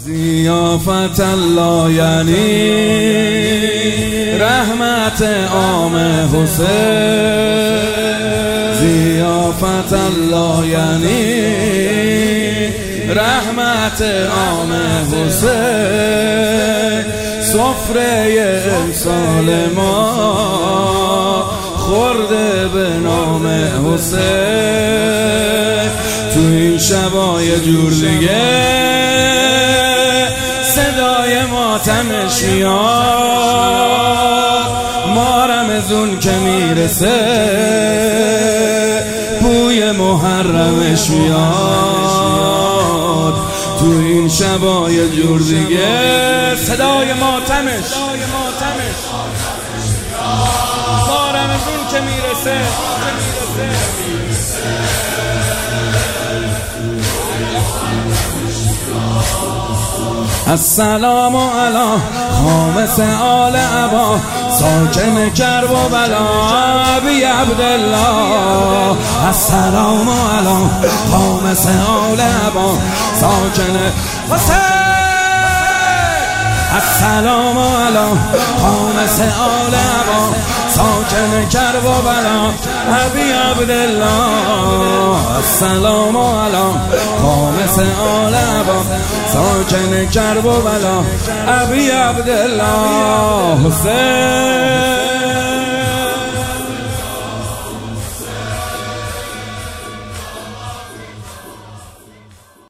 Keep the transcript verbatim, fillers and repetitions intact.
ضیافت الله یعنی رحمت عام حسین، ضیافت الله یعنی رحمت عام حسین. سفره امسال ما خورده به نام حسین. تو این شبای جور دیگه صدای ماتمش میاد، ما رمضون که میرسه بوی محرمش میاد. تو این شبای جور دیگه صدای ماتمش، ما رمضون که میرسه. السلام علی خامس آل عبا ساکن کرب و بلا ابی عبدالله. السلام علی خامس آل عبا ساکن حسین. السلام علی خامس آل عبا ساکن کرب و بلا ابی عبدالله. السلام علی خامس آل عبا ساکن کرب و بلا ابی عبدالله. حسین